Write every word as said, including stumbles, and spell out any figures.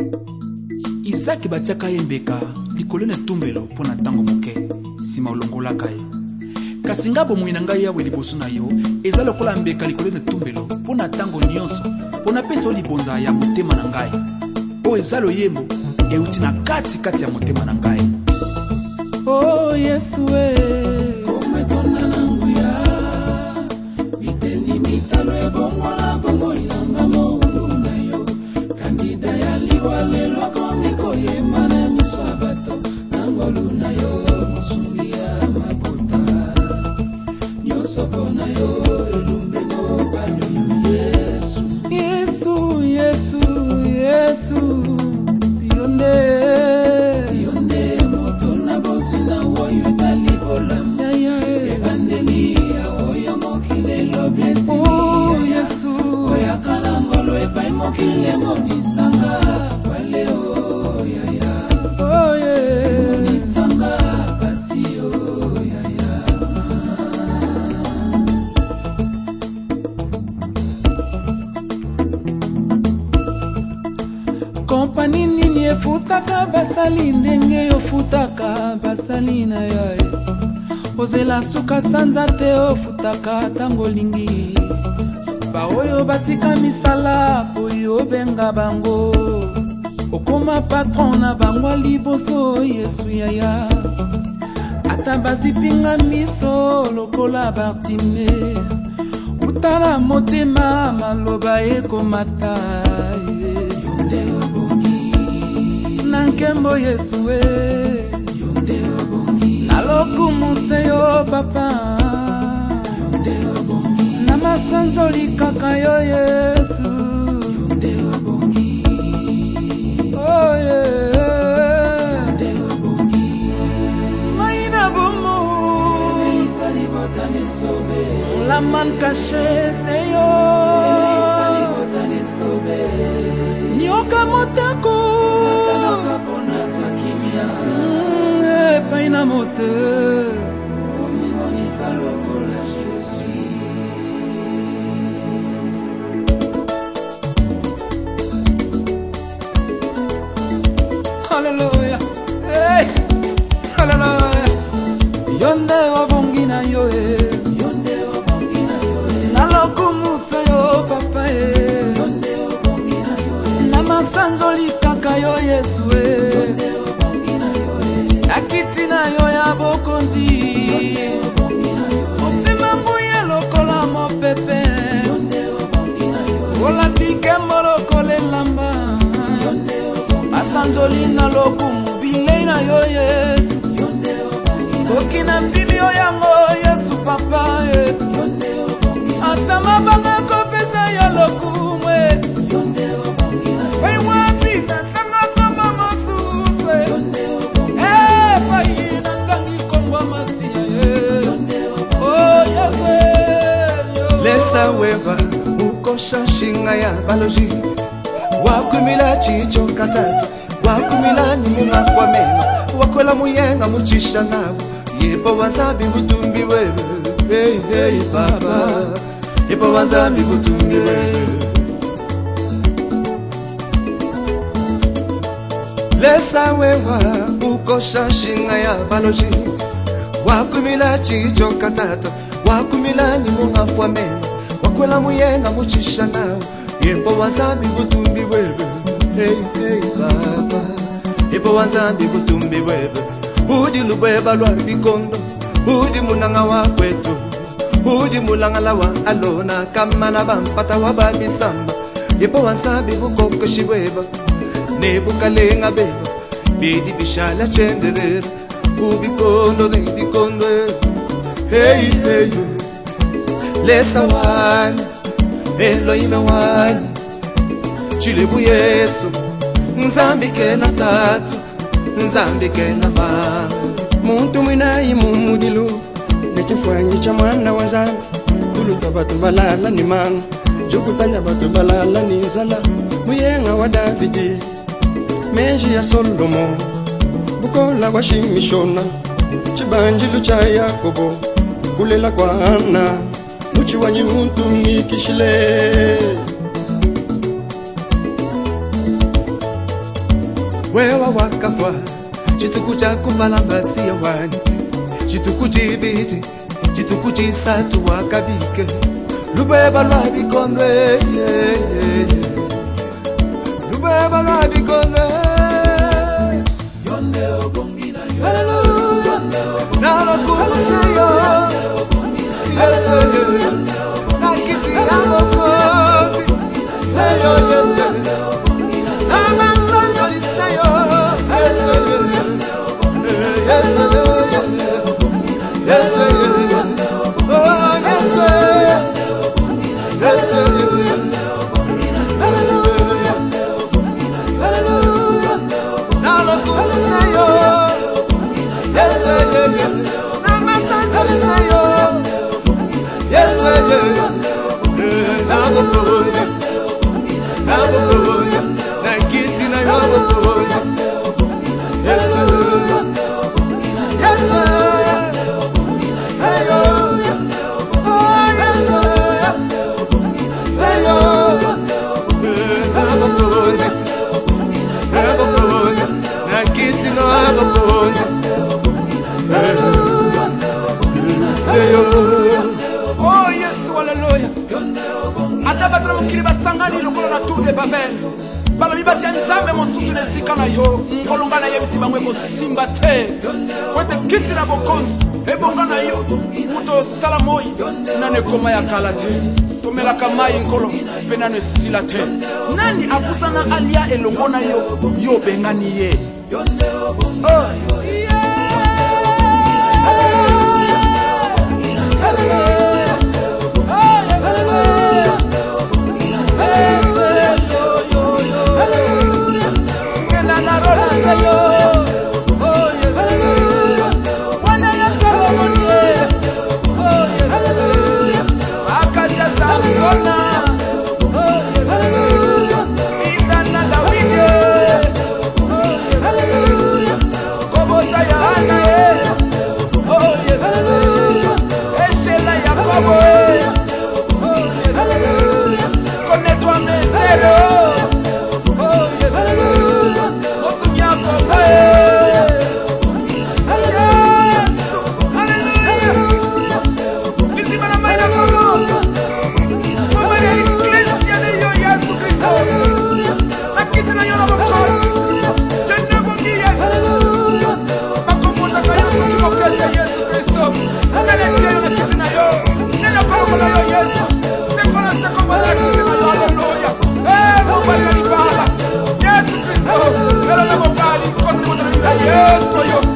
Isaki batiaka ye mbeka likolo na tumbelo pona tango moke sima olongolaka ye. Kasi nga bomoi na ngai yawe liboso na yo eza lokola mbeka likolo na tumbelo pona tango nyonso pona pesa libonza ya motema na ngai o eza loyembo euti na kati kati ya motema na ngai. Oh Yesu we kome tona na nguya miteni mitalo e bongo la bongo inanga moungu na yo kandida ya liwale lwako miko ye mana miswabato nangolu na yo musungi ya mabota nyosopo na yo elumbe mo banyo Yesu Yesu Yesu Yesu Sionde Sionde moto na bosi na woyo talibola evangelia oyo mokile lo blessi Yesu oya kala ngolo e pai mokile monisanga wale o ya ya oh yeah monisanga basi o ya ya kompani nini efutaka basali ndenge yofutaka basali na yo ozela suka sanza te ofutaka tango lingi baoyo batika misala oyo benga bango okoma patron na bango liboso Yesu yaya ata bazipinga miso lokola Bartime utala motema maloba ekomata yonde obongi nankembo Yesu we yonde obongi nalokumu seyo papa yonde obongi namasanjoli kaka yo Yesu yonde obongi oh yeah yonde obongi maina bomo melisa libotane sobe la man caché seyo melisa libotane sobe nyoka motako nataloka pona zwa kimia mm, paina mose oh, mimonisa lokola je suis. Hallelujah hey hallelujah yonde obongi na yo eh yonde obongi na yo eh nalokumusa yo papa eh yonde obongi na yo eh namasanjoli kaka yo Yesu eh yonde obongi na yo eh nakiti na yo ya bokonzi yonde obongi na yo eh mopema nguye lokola mopepe yonde obongi na yo eh ola pike morokole lamba yonde obongi asanjoli na lokumu bilei na yo Yesu yonde obongi soki na mbimi yo yango Yesu papa eh yonde obongi ata mabanga kopesa yo lokumu eh yonde obongi na yo hey wapi na tanga kama masuswe yonde obongi eh pai na tangi kongwa masia eh yonde obongi oh Yesu lesa weva ukosha shinga ya baloji wakumila chicho katatu wakumila ni munafwa mema wakwela muyenga muchisha nawe yepo wazabi butumbi wewe hey hey baba yepo wazabi butumbi wewe lesa wewa ukosha shinga ya baloji wakumila chicho katatu wakumila ni munafwa mema wakwela muyenga muchisha nawe yepo wazabi butumbi wewe hey hey baba yepo wazabi butumbi wewe udi lubeba lwa bikondo udi munanga wa kwetu udi mulanga lawa alona kama na bampata wa babisamba yepo wazabi bukokoshi weba nebukalenga beba bidi bishala chenderera ubikondo ne bikondo hey hey lesa wani Elohim wani Chilebu Yesu Nzambike na tatu Nzambike na ma Muntu mwina imu mudilu Nekifanyi cha mwana wa zambi Tuluta batu balala ni manu Jukutanya batu balala ni zala Muyenga wa Davidi Meji ya Solomo Bukola wa Shimishona Chibanjilu cha Yakobo Kulela kwa Ana Muchi wanyi muntu nikishile wewa wakafwa chituku cha kumalambasi ya wani chituku jibiti chituku chisatu wakabike lubeba lwa bikondwe lubeba lwa bikondwe yonde obongina hallelujah nalo kuseyo yesu nakiti amoko seyo yesu amasanjoli seyo yesu yesu yesu oh yesu yesu nalo kuseyo yesu amasanjoli seyo yesu nalo kuseyo nalo kuseyo nakiti na nalo kuseyo yesu yesu seyo oh yesu seyo nalo kuseyo nalo kuseyo nakiti na nalo kuseyo seyo oh yesu hallelujah atabatra mukiri basangani lokola na tour de Babel balobi batia nzambe mosusu na esika na yo ngolonga na yebisi bangwe kosimba te kwete kiti na bokonzi ebonga na yo muto sala moi nane koma ya kala te tomelaka mai nkolo mpe nano esila te nani akusana alia elongo na yo yo bengani ye oh. Yes, so you